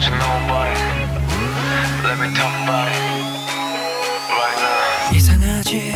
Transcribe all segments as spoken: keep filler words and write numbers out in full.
what you know about it. Let me talk about it right now. 이상하지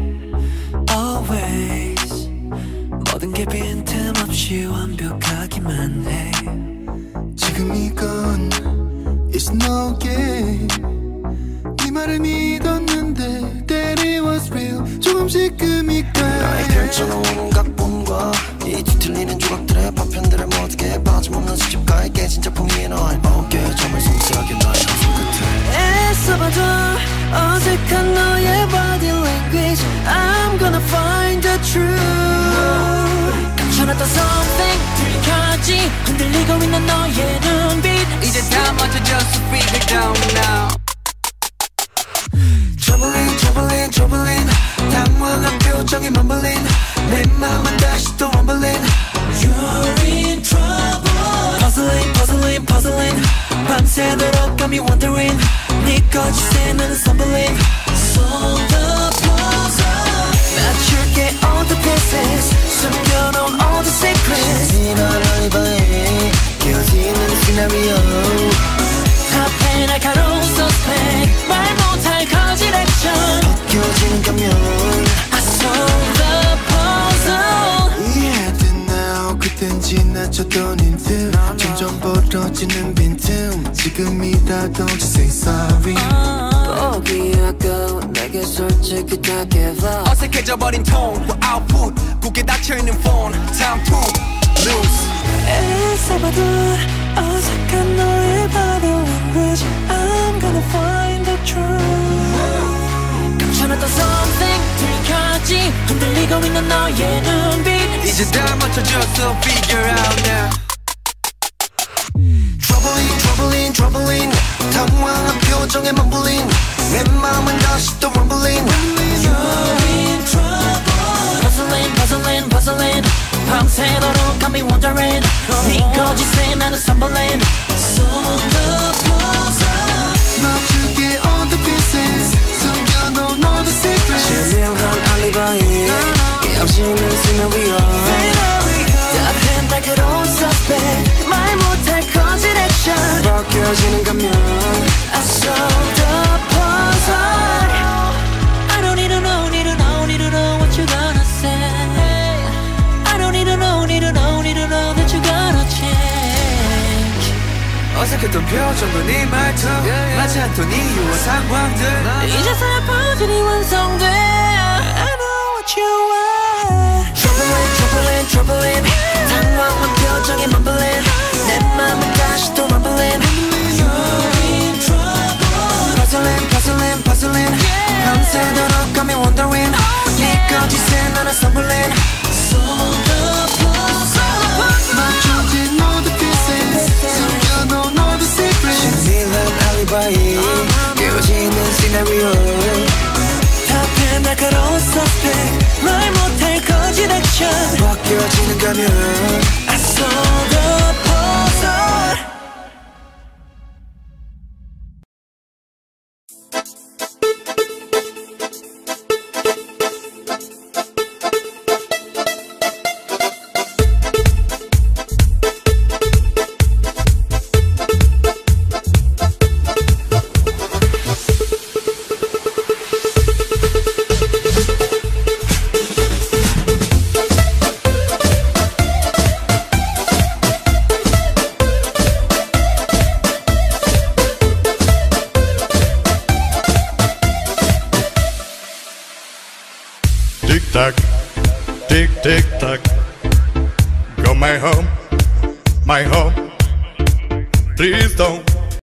always 모든 게 빈틈없이 완벽하기만 해. 지금 이건 It's no game. 네 말을 믿었는데 That it was real. 조금씩 금이가 나의 결정은 온갖 봄과 이 뒤틀리는 조각들의 파편들을 모두게 빠짐없는 수집가에 깨진 작품이 너의 어깨에 점을 성스럽게 너의 한숨 끝에 애써봐도 어색한 너의 body language. I'm gonna find the truth. 감춰놨던 something 들켜지 흔들리고 있는 너의 눈빛 이제 다 맞춰졌어 figure it out now. Troubling, troubling, troubling 당황한 표정이 mumbling 내 맘은 다시 또 rumbling You're in trouble. Puzzling, puzzling, puzzling 밤새도록 got me wondering 네 거짓에 나는 stumbling Solve the puzzle. 맞출게 all the pieces 숨겨놓은 all the secrets 진한 알바에 깨어지는 시나리오 앞에 날카로운 suspect 말 못할 거짓 액션 벗겨지는 가면 I solve the puzzle. 이해돼 now. 그땐 지나쳤던 힌트 점점 벌어지는 빈틈 지금이라도 just say sorry. 포기하고 내게 솔직히 다 give up. 어색해져버린 tone with output 굳게 닫혀있는 phone time to lose. 애써봐도 어색한 너의 body language. I'm gonna find the truth. 감춰놨던 something 들켜지 흔들리고 있는 너의 눈빛 이제 다 맞춰졌어 figure out now. Troubling, troubling, troubling 당황한 표정에 mumbling 내 맘은 다시 또 rumbling You're in trouble. Puzzling, puzzling, puzzling 밤새도록 got me wondering 네 거짓에 나는 stumbling Solve the puzzle. 맞출게 all the pieces 숨겨놓은 all the secrets 신명한 알리바이 깨어지는 시나리오 앞에 날카로운 suspect 말 못할 거짓 액션 벗겨지는 가면 I solve the puzzle. I don't need to know, need to know, need to know what you're gonna say. I don't need to know, need to know, need to know that you're gonna change. 어색했던 표정과 네 말투 맞지 않던 이유와 상황들 이제서야 퍼즐이 완성돼. I know what you want. Troubling, troubling, troubling 당황한 표정에 mumbling 내 맘은 다시 또 rumbling You're in trouble. Puzzling, puzzling, puzzling 밤새도록 got me wondering 네 거짓에 나는 stumbling Solve the puzzle. 맞춰진 all the pieces 숨겨놓은 all the secrets 신비한 알리바이 깨어지는 시나리오 앞에 날카로운 suspect 말 못할 거짓 액션 벗겨지는 가면 I solve the puzzle. Tick tock, tick tick tock. Go my home, my home. Please don't